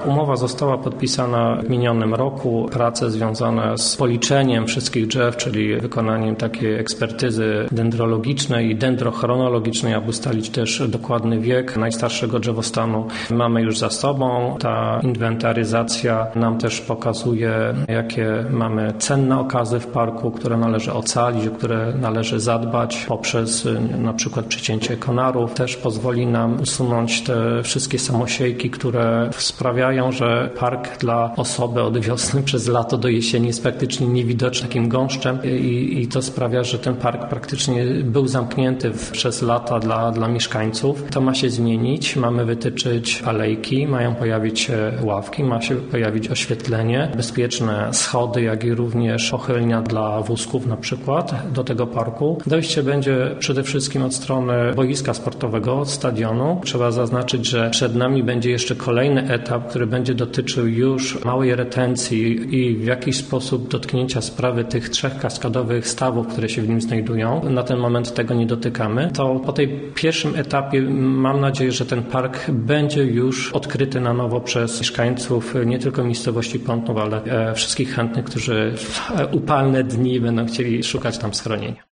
Umowa została podpisana w minionym roku. Prace związane z policzeniem wszystkich drzew, czyli wykonaniem takiej ekspertyzy dendrologicznej i dendrochronologicznej, aby ustalić też dokładny wiek najstarszego drzewostanu, mamy już za sobą. Ta inwentaryzacja nam też pokazuje, jakie mamy cenne okazy w parku, które należy ocalić, o które należy zadbać poprzez na przykład przycięcie konarów. Też pozwoli nam usunąć te wszystkie samosiejki, które sprawiają, że park dla osoby od wiosny przez lato do jesieni jest praktycznie niewidoczny takim gąszczem i to sprawia, że ten park praktycznie był zamknięty przez lata dla mieszkańców. To ma się zmienić. Mamy wytyczyć alejki, mają pojawić się ławki, ma się pojawić oświetlenie, bezpieczne schody, jak i również pochylnia dla wózków na przykład do tego parku. Dojście będzie przede wszystkim od strony boiska sportowego, od stadionu. Trzeba zaznaczyć, że przed nami będzie jeszcze kolejny etap, który będzie dotyczył już małej retencji i w jakiś sposób dotknięcia sprawy tych 3 kaskadowych stawów, które się w nim znajdują. Na ten moment tego nie dotykamy. To po tej pierwszym etapie mam nadzieję, że ten park będzie już odkryty na nowo przez mieszkańców nie tylko miejscowości Pątnów, ale wszystkich chętnych, którzy w upalne dni będą chcieli szukać tam schronienia.